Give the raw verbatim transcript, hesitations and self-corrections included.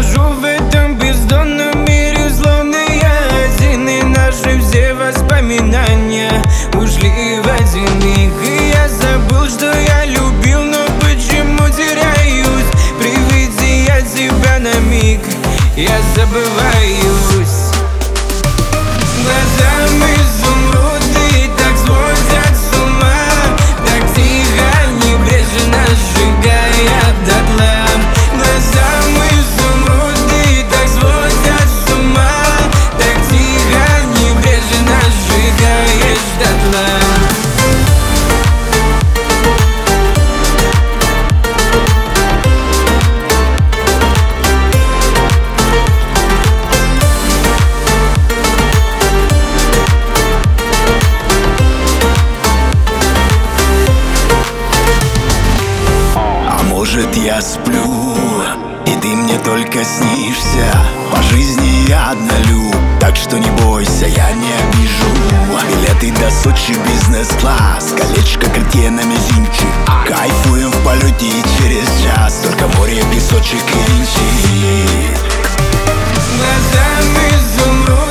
брожу в этом бездонном мире, словно я один, и наши все воспоминания ушли в один миг. И я забыл, что я любил, но почему теряюсь? При виде я тебя на миг, я забываюсь. Глазами изумруды так сводят с ума, так тихо, небрежно сжигая дотла. Глазами изумруды так сводят с ума, так тихо, небрежно сжигаешь дотла. Может, я сплю, и ты мне только снишься. По жизни я однолюб, так что не бойся, я не обижу. Билеты до Сочи, бизнес-класс, колечко Картье на мизинчик. Кайфуем в полете и через час только море, песочек и винчик. Глазами изумруд